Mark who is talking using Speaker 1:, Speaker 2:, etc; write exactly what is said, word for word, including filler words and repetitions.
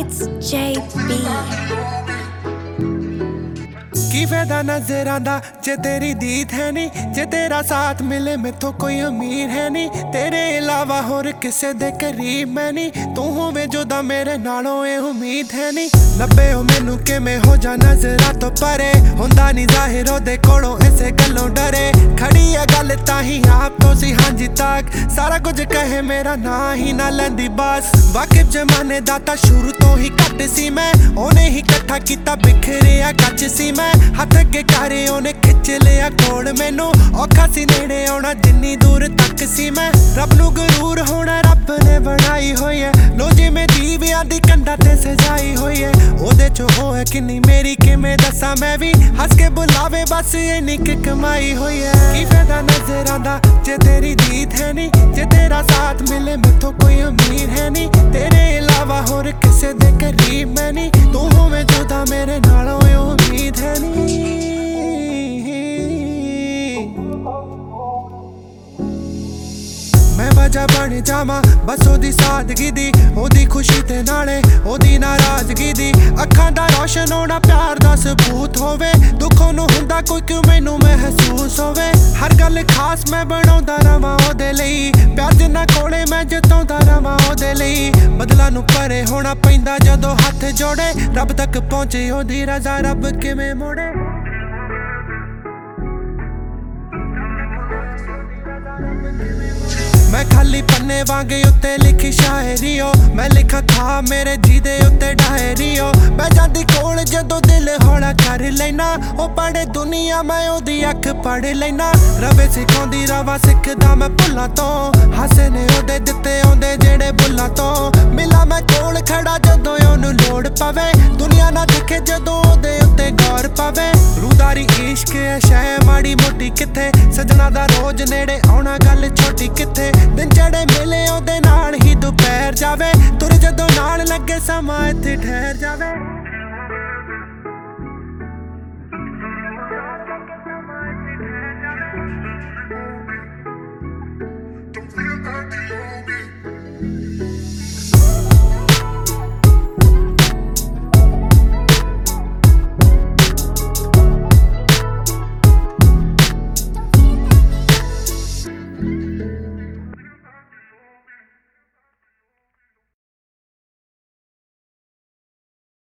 Speaker 1: It's J B।
Speaker 2: की फायदा नजर आंदा जे तेरी दीद है नी, जे तेरा साथ मिले मैथों कोई अमीर है नी। तेरे इलावा होर किसे दे करीब मैं नी, तू होवे जुदा मेरे नालों ए उम्मीद है नी। नब्बे हो मैनू किवें हो जा नजरां तो परे, हुंदा नी ज़ाहिर ओदे कोलों इसे गल्लों डरे। खड़ी है गल ताही आप तो सी हांजी तक, सारा कुछ कहे मेरा ना ही ना लैंदी बस। वाकिफ जमाने दा तां शुरू तो ही घट सी मैं, ओने ही कट्ठा कीता बिखरिया कच सी मैं। हथ अगे करे ओने खिच लिया कोल मैनू, औखा सी नेड़े आउणा जिन्नी दूर तक सी मैं। रब नू गरूर होना रब ने बनाई होई है, लो जिवें दीवियां दी कंधा ते सजाई होई है। ओदे चो होए किन्नी मेरी किवें दस्सां मैं भी, हस के बुलावे बस इन्नी क कमाई होई है। की फायदा नजर आंदा जे तेरी दीद है नी, जे तेरा साथ मिले मैथों कोई अमीर है नी। तेरे इलावा होर किसे दे करीब मैं नी, तू होवें जुदा मेरे नालों ए उम्मीद है नी। मैं वजह बन जावां बस ओदी सादगी दी, ओदी खुशी ते नाले ओदी नाराजगी दी। अखां दा रोशन होना प्यार दा सबूत होवे, दुखों नू हुंदा कोई क्यों मैनू महसूस होवे। हर गल खास मैं बनाउंदा रवां ओदे लई, प्यार जिन्ना कोले मैं जताउंदा रवां ओदे लई। बदला नू परे होना पैंदा जदों हत्थ जोड़े, रब तक पहुंचे ओदी रज़ा रब किवें मोड़े। मैं खाली पन्ने वांगे उत्ते लिखी शायरी हो, मैं लिखा खा मेरे जी दे उत्ते डायरी हो। मैं जांदी कोल जदों दिल हौला कर लेना, ओ पढ़े दुनिया मैं ओदी अख पढ़ लेना। रवे सिखाउंदी रवा सिखदा मैं भुल्लां तो, हासे ने ओदे दित्ते आउंदे जेड़े बुल्लां तो। मिला मैं कोल खड़ा जदों ओनू लोड़ पवे, दुनिया ना दिखे जदों ओदे उत्ते गौर पवे। रूदारी इश्क है शै माड़ी मोटी किथे, सजना दा रोज नेड़े आउणा गल छोटी किथे। दिन चढ़े मिले ओदे नाल ही दोपहर जावे, तुर जदों नाल लगे समा इत्थे ठहर जावे।